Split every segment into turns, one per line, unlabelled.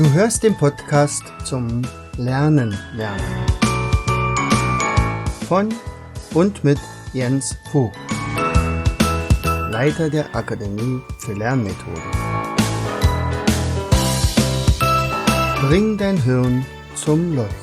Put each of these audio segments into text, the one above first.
Du hörst den Podcast zum Lernen. Von und mit Jens Vogt, Leiter der Akademie für Lernmethoden. Bring dein Hirn zum Leuchten.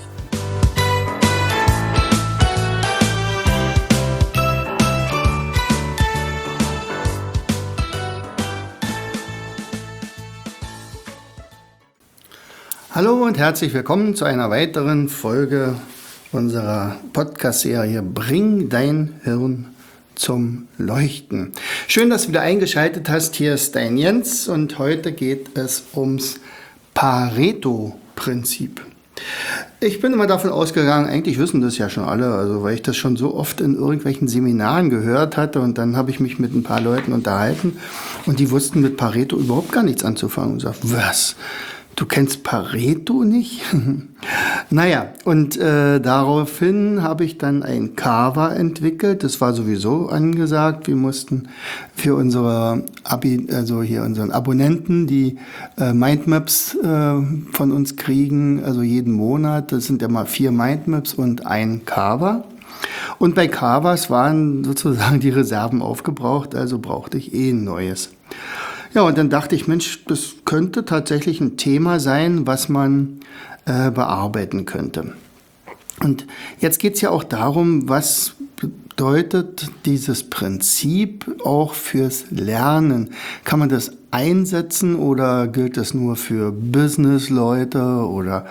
Hallo und herzlich willkommen zu einer weiteren Folge unserer Podcast-Serie Bring dein Hirn zum Leuchten. Schön, dass du wieder eingeschaltet hast. Hier ist dein Jens und heute geht es ums Pareto-Prinzip. Ich bin immer davon ausgegangen, eigentlich wissen das ja schon alle, also weil ich das schon so oft in irgendwelchen Seminaren gehört hatte und dann habe ich mich mit ein paar Leuten unterhalten und die wussten mit Pareto überhaupt gar nichts anzufangen und sagten, was? Du kennst Pareto nicht? Naja, und daraufhin habe ich dann ein Canva entwickelt. Das war sowieso angesagt. Wir mussten für unsere unseren Abonnenten, die Mindmaps von uns kriegen, also jeden Monat. Das sind ja mal 4 Mindmaps und ein Canva. Und bei Canvas waren sozusagen die Reserven aufgebraucht, also brauchte ich ein neues. Ja, und dann dachte ich, Mensch, das könnte tatsächlich ein Thema sein, was man bearbeiten könnte. Und jetzt geht es ja auch darum, was bedeutet dieses Prinzip auch fürs Lernen? Kann man das einsetzen oder gilt das nur für Businessleute oder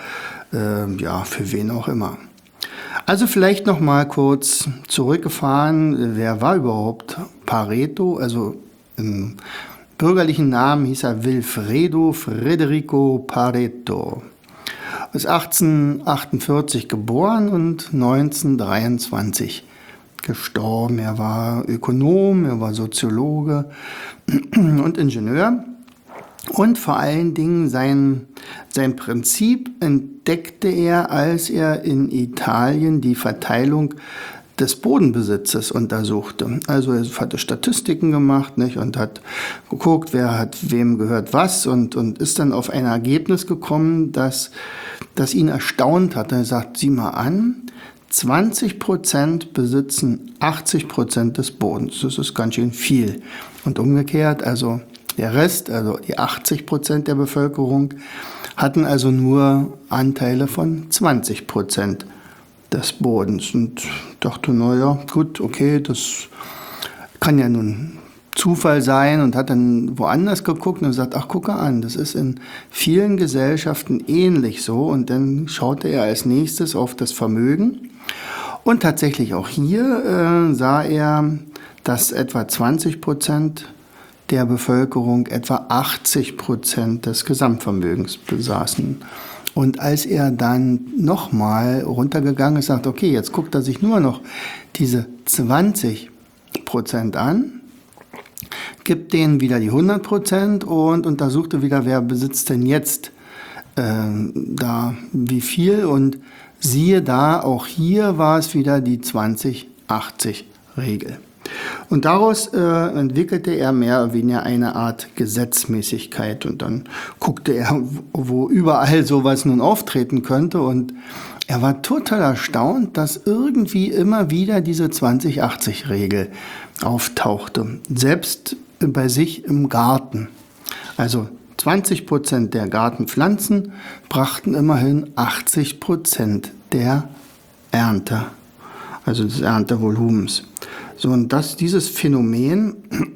für wen auch immer? Also vielleicht noch mal kurz zurückgefahren, wer war überhaupt Pareto? Also im bürgerlichen Namen hieß er Vilfredo Federico Pareto. Ist 1848 geboren und 1923 gestorben. Er war Ökonom, er war Soziologe und Ingenieur. Und vor allen Dingen sein Prinzip entdeckte er, als er in Italien die Verteilung des Bodenbesitzes untersuchte. Also er hatte Statistiken gemacht, nicht, und hat geguckt, wer hat wem gehört was und ist dann auf ein Ergebnis gekommen, das ihn erstaunt hat. Er sagt, sieh mal an, 20% besitzen 80% des Bodens. Das ist ganz schön viel. Und umgekehrt, also der Rest, also die 80% der Bevölkerung, hatten also nur Anteile von 20% des Bodens und dachte, naja, gut, okay, das kann ja nun Zufall sein und hat dann woanders geguckt und gesagt, ach, gucke an, das ist in vielen Gesellschaften ähnlich so und dann schaute er als nächstes auf das Vermögen und tatsächlich auch hier sah er, dass etwa 20% der Bevölkerung etwa 80% des Gesamtvermögens besaßen. Und als er dann nochmal runtergegangen ist, sagt, okay, jetzt guckt er sich nur noch diese 20% an, gibt denen wieder die 100% und untersuchte wieder, wer besitzt denn jetzt da wie viel. Und siehe da, auch hier war es wieder die 20-80-Regel. Und daraus entwickelte er mehr oder weniger eine Art Gesetzmäßigkeit und dann guckte er, wo überall sowas nun auftreten könnte und er war total erstaunt, dass irgendwie immer wieder diese 20-80-Regel auftauchte, selbst bei sich im Garten. Also 20% der Gartenpflanzen brachten immerhin 80% der Ernte, also des Erntevolumens. So, und dieses Phänomen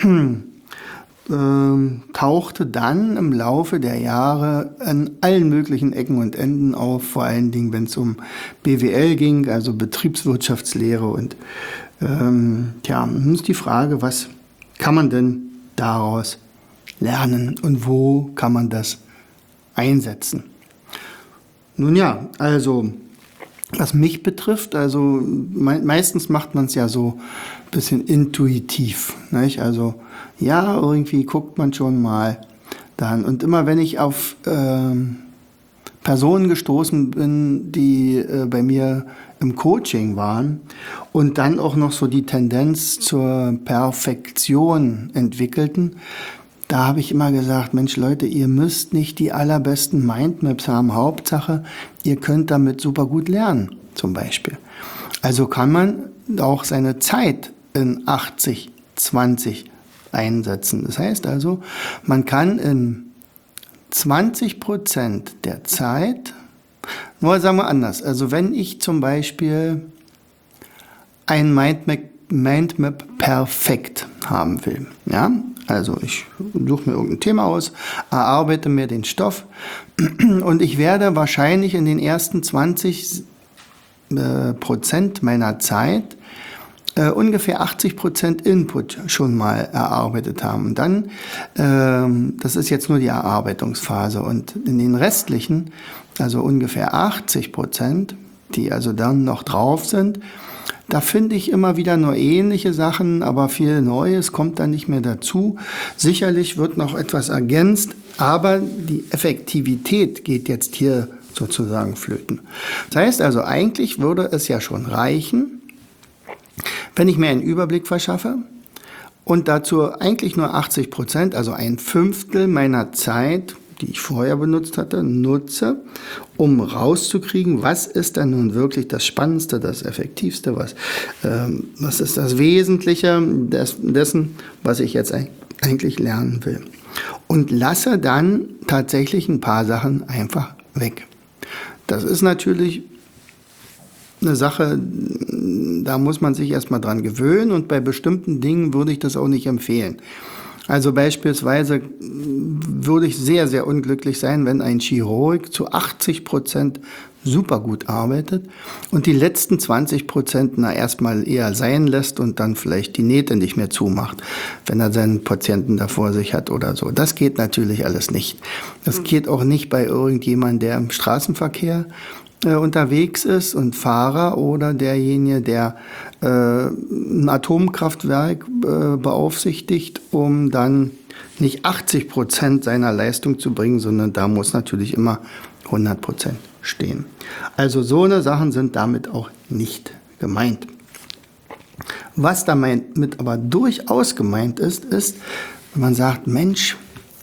tauchte dann im Laufe der Jahre an allen möglichen Ecken und Enden auf, vor allen Dingen, wenn es um BWL ging, also Betriebswirtschaftslehre. Und nun ist die Frage, was kann man denn daraus lernen und wo kann man das einsetzen? Nun ja, also was mich betrifft, also meistens macht man es ja so ein bisschen intuitiv, nicht? Also ja, irgendwie guckt man schon mal dann. Und immer wenn ich auf Personen gestoßen bin, die bei mir im Coaching waren und dann auch noch so die Tendenz zur Perfektion entwickelten, Da habe ich immer gesagt, Mensch Leute, ihr müsst nicht die allerbesten Mindmaps haben. Hauptsache, ihr könnt damit super gut lernen, zum Beispiel. Also kann man auch seine Zeit in 80-20 einsetzen. Das heißt also, man kann in 20% der Zeit, nur sagen wir anders, also wenn ich zum Beispiel ein Mindmap perfekt haben will, ja, also ich suche mir irgendein Thema aus, erarbeite mir den Stoff und ich werde wahrscheinlich in den ersten 20% meiner Zeit ungefähr 80% Input schon mal erarbeitet haben. Und dann, das ist jetzt nur die Erarbeitungsphase, und in den restlichen, also ungefähr 80%, die also dann noch drauf sind, da finde ich immer wieder nur ähnliche Sachen, aber viel Neues kommt dann nicht mehr dazu. Sicherlich wird noch etwas ergänzt, aber die Effektivität geht jetzt hier sozusagen flöten. Das heißt also, eigentlich würde es ja schon reichen, wenn ich mir einen Überblick verschaffe und dazu eigentlich nur 80%, also ein Fünftel meiner Zeit, die ich vorher benutzt hatte, nutze, um rauszukriegen, was ist denn nun wirklich das Spannendste, das Effektivste, was ist das Wesentliche dessen, was ich jetzt eigentlich lernen will. Und lasse dann tatsächlich ein paar Sachen einfach weg. Das ist natürlich eine Sache, da muss man sich erstmal dran gewöhnen, und bei bestimmten Dingen würde ich das auch nicht empfehlen. Also beispielsweise würde ich sehr, sehr unglücklich sein, wenn ein Chirurg zu 80% super gut arbeitet und die letzten 20% erstmal eher sein lässt und dann vielleicht die Nähte nicht mehr zumacht, wenn er seinen Patienten da vor sich hat oder so. Das geht natürlich alles nicht. Das geht auch nicht bei irgendjemandem, der im Straßenverkehr unterwegs ist und Fahrer oder derjenige, der ein Atomkraftwerk beaufsichtigt, um dann nicht 80% seiner Leistung zu bringen, sondern da muss natürlich immer 100% stehen. Also so eine Sachen sind damit auch nicht gemeint. Was damit aber durchaus gemeint ist, wenn man sagt, Mensch,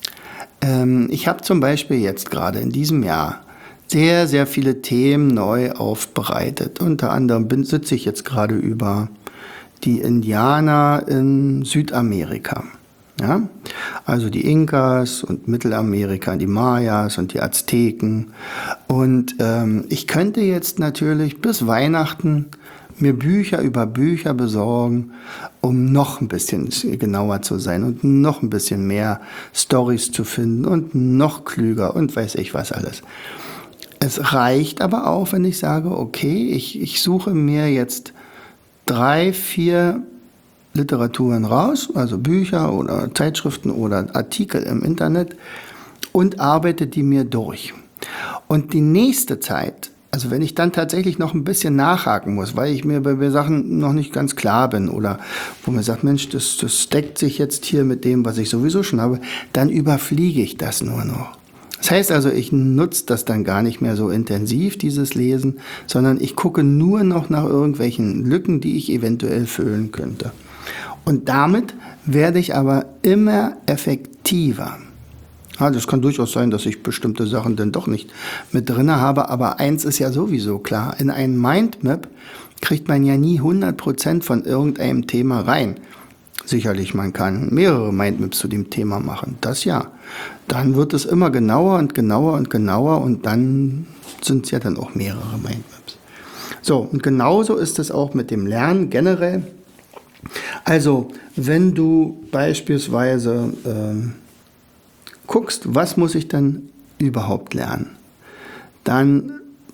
ich habe zum Beispiel jetzt gerade in diesem Jahr sehr, sehr viele Themen neu aufbereitet. Unter anderem sitze ich jetzt gerade über die Indianer in Südamerika. Ja? Also die Inkas und Mittelamerika, die Mayas und die Azteken. Und ich könnte jetzt natürlich bis Weihnachten mir Bücher über Bücher besorgen, um noch ein bisschen genauer zu sein und noch ein bisschen mehr Storys zu finden und noch klüger und weiß ich was alles. Es reicht aber auch, wenn ich sage, okay, ich suche mir jetzt 3, 4 Literaturen raus, also Bücher oder Zeitschriften oder Artikel im Internet, und arbeite die mir durch. Und die nächste Zeit, also wenn ich dann tatsächlich noch ein bisschen nachhaken muss, weil ich mir bei Sachen noch nicht ganz klar bin oder wo man sagt, Mensch, das deckt sich jetzt hier mit dem, was ich sowieso schon habe, dann überfliege ich das nur noch. Das heißt also, ich nutze das dann gar nicht mehr so intensiv, dieses Lesen, sondern ich gucke nur noch nach irgendwelchen Lücken, die ich eventuell füllen könnte. Und damit werde ich aber immer effektiver. Ja, das kann durchaus sein, dass ich bestimmte Sachen dann doch nicht mit drin habe, aber eins ist ja sowieso klar, in ein Mindmap kriegt man ja nie 100% von irgendeinem Thema rein. Sicherlich, man kann mehrere Mindmaps zu dem Thema machen, das ja. Dann wird es immer genauer und genauer und genauer, und dann sind es ja dann auch mehrere Mindmaps. So, und genauso ist es auch mit dem Lernen generell. Also, wenn du beispielsweise guckst, was muss ich denn überhaupt lernen, dann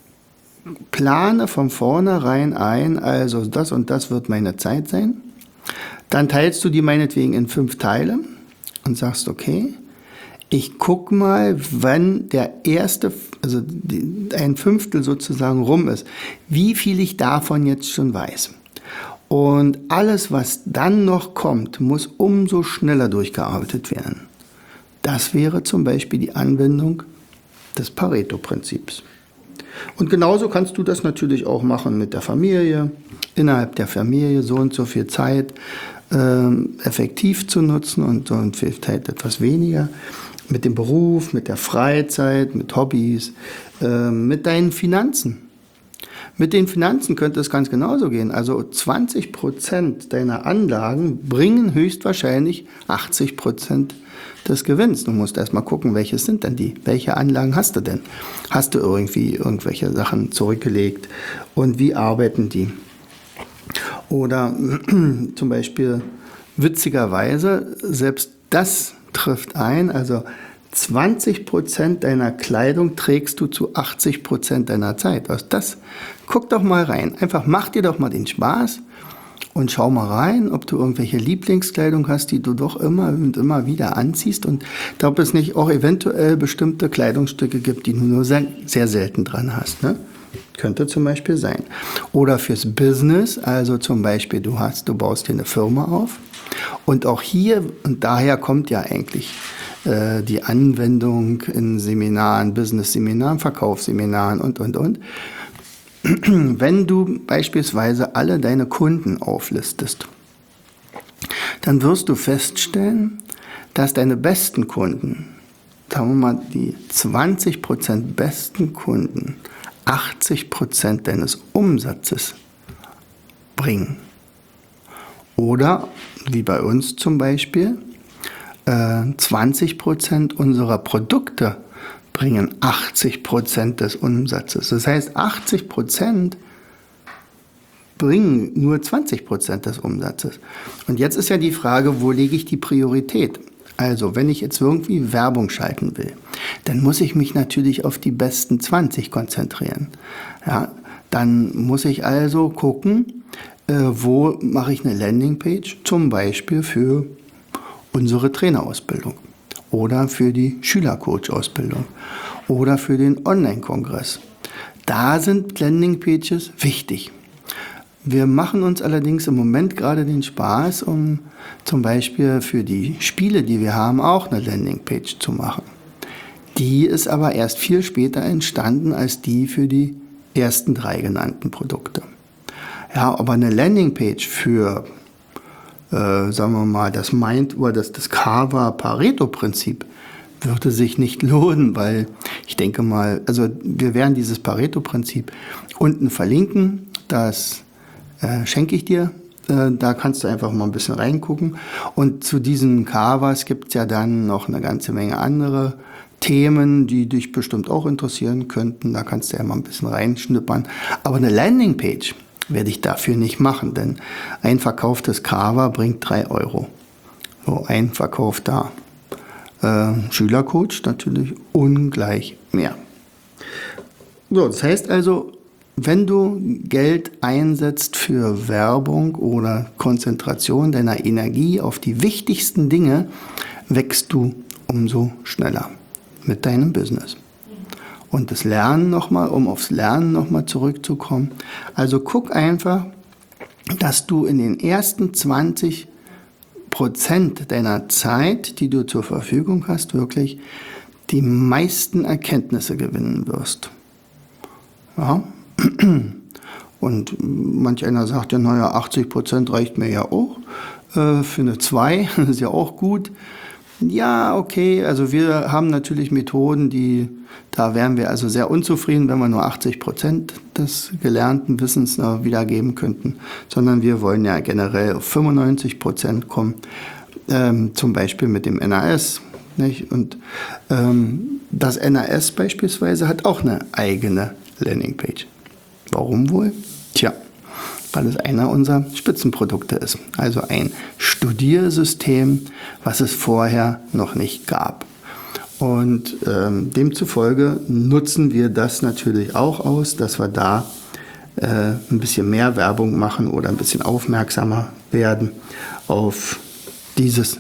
plane von vornherein ein, also das und das wird meine Zeit sein. Dann teilst du die meinetwegen in 5 Teile und sagst, okay, ich guck mal, wenn der erste, also ein Fünftel sozusagen rum ist, wie viel ich davon jetzt schon weiß. Und alles, was dann noch kommt, muss umso schneller durchgearbeitet werden. Das wäre zum Beispiel die Anwendung des Pareto-Prinzips. Und genauso kannst du das natürlich auch machen mit der Familie, innerhalb der Familie so und so viel Zeit effektiv zu nutzen und so und viel Zeit etwas weniger. Mit dem Beruf, mit der Freizeit, mit Hobbys, mit deinen Finanzen. Mit den Finanzen könnte es ganz genauso gehen. Also 20% deiner Anlagen bringen höchstwahrscheinlich 80% des Gewinns. Du musst erstmal gucken, welche sind denn die? Welche Anlagen hast du denn? Hast du irgendwie irgendwelche Sachen zurückgelegt? Und wie arbeiten die? Oder zum Beispiel witzigerweise, selbst das trifft ein, also 20% deiner Kleidung trägst du zu 80% deiner Zeit. Also das, guck doch mal rein. Einfach mach dir doch mal den Spaß und schau mal rein, ob du irgendwelche Lieblingskleidung hast, die du doch immer und immer wieder anziehst und ob es nicht auch eventuell bestimmte Kleidungsstücke gibt, die du nur sehr, sehr selten dran hast. Ne? Könnte zum Beispiel sein. Oder fürs Business, also zum Beispiel du baust dir eine Firma auf und auch hier, und daher kommt ja eigentlich die Anwendung in Seminaren, Business-Seminaren, Verkaufsseminaren und. Wenn du beispielsweise alle deine Kunden auflistest, dann wirst du feststellen, dass deine besten Kunden, sagen wir mal die 20% besten Kunden, 80% deines Umsatzes bringen. Oder, wie bei uns zum Beispiel, 20% unserer Produkte bringen 80% des Umsatzes. Das heißt, 80% bringen nur 20% des Umsatzes. Und jetzt ist ja die Frage, wo lege ich die Priorität? Also, wenn ich jetzt irgendwie Werbung schalten will, dann muss ich mich natürlich auf die besten 20 konzentrieren. Ja, dann muss ich also gucken, wo mache ich eine Landingpage, zum Beispiel für unsere Trainerausbildung oder für die Schülercoach-Ausbildung oder für den Online-Kongress. Da sind Landingpages wichtig. Wir machen uns allerdings im Moment gerade den Spaß, um zum Beispiel für die Spiele, die wir haben, auch eine Landingpage zu machen. Die ist aber erst viel später entstanden als die für die ersten 3 genannten Produkte. Ja, aber eine Landingpage für sagen wir mal, das Mind oder das Carver-Pareto-Prinzip würde sich nicht lohnen, weil ich denke mal, also wir werden dieses Pareto-Prinzip unten verlinken, das schenke ich dir, da kannst du einfach mal ein bisschen reingucken und zu diesen Carvers gibt es ja dann noch eine ganze Menge andere Themen, die dich bestimmt auch interessieren könnten, da kannst du ja mal ein bisschen reinschnuppern, aber eine Landingpage werde ich dafür nicht machen, denn ein verkauftes Carver bringt 3 Euro. So, ein verkaufter Schülercoach natürlich ungleich mehr. So, das heißt also, wenn du Geld einsetzt für Werbung oder Konzentration deiner Energie auf die wichtigsten Dinge, wächst du umso schneller mit deinem Business. Und das Lernen nochmal, um aufs Lernen nochmal zurückzukommen. Also guck einfach, dass du in den ersten 20% deiner Zeit, die du zur Verfügung hast, wirklich die meisten Erkenntnisse gewinnen wirst. Ja. Und manch einer sagt ja, naja, 80% reicht mir ja auch. Für eine 2 ist ja auch gut. Ja, okay, also wir haben natürlich Methoden, da wären wir also sehr unzufrieden, wenn wir nur 80% des gelernten Wissens wiedergeben könnten, sondern wir wollen ja generell auf 95% kommen, zum Beispiel mit dem NAS. Nicht? Und das NAS beispielsweise hat auch eine eigene Landingpage. Warum wohl? Tja, weil es einer unserer Spitzenprodukte ist. Also ein Studiersystem, was es vorher noch nicht gab. Und demzufolge nutzen wir das natürlich auch aus, dass wir da ein bisschen mehr Werbung machen oder ein bisschen aufmerksamer werden auf dieses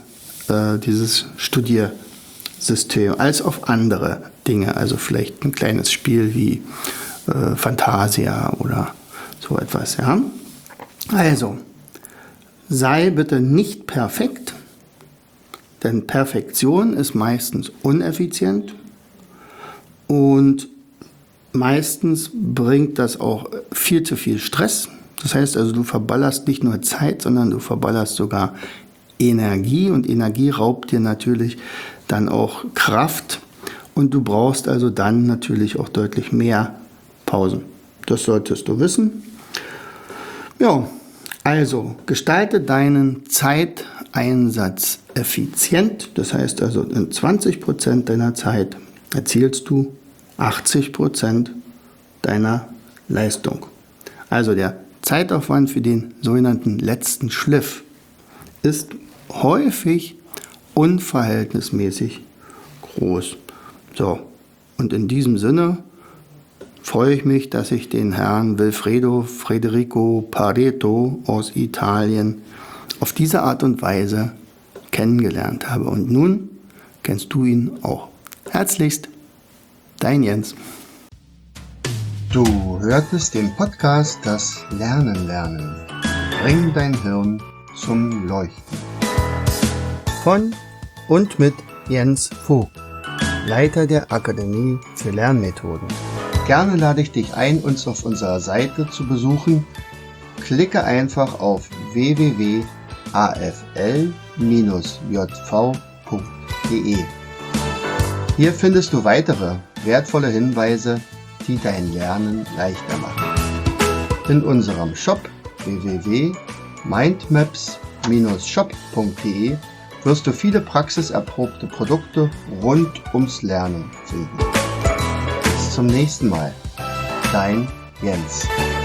Studiersystem als auf andere Dinge. Also vielleicht ein kleines Spiel wie Fantasia oder so etwas. Ja? Also, sei bitte nicht perfekt, denn Perfektion ist meistens uneffizient und meistens bringt das auch viel zu viel Stress. Das heißt also, du verballerst nicht nur Zeit, sondern du verballerst sogar Energie. Und Energie raubt dir natürlich dann auch Kraft. Und du brauchst also dann natürlich auch deutlich mehr Pausen. Das solltest du wissen. Ja, also gestalte deinen Zeiteinsatz effizient. Das heißt also, in 20% deiner Zeit erzielst du 80% deiner Leistung. Also der Zeitaufwand für den sogenannten letzten Schliff ist häufig unverhältnismäßig groß. So, und in diesem Sinne freue ich mich, dass ich den Herrn Wilfredo Federico Pareto aus Italien auf diese Art und Weise kennengelernt habe. Und nun kennst du ihn auch. Herzlichst, dein Jens. Du hörtest den Podcast Das Lernen lernen. Bring dein Hirn zum Leuchten. Von und mit Jens Vogt, Leiter der Akademie für Lernmethoden. Gerne lade ich dich ein, uns auf unserer Seite zu besuchen. Klicke einfach auf www.afl-jv.de. Hier findest du weitere wertvolle Hinweise, die dein Lernen leichter machen. In unserem Shop www.mindmaps-shop.de wirst du viele praxiserprobte Produkte rund ums Lernen finden. Bis zum nächsten Mal. Dein Jens.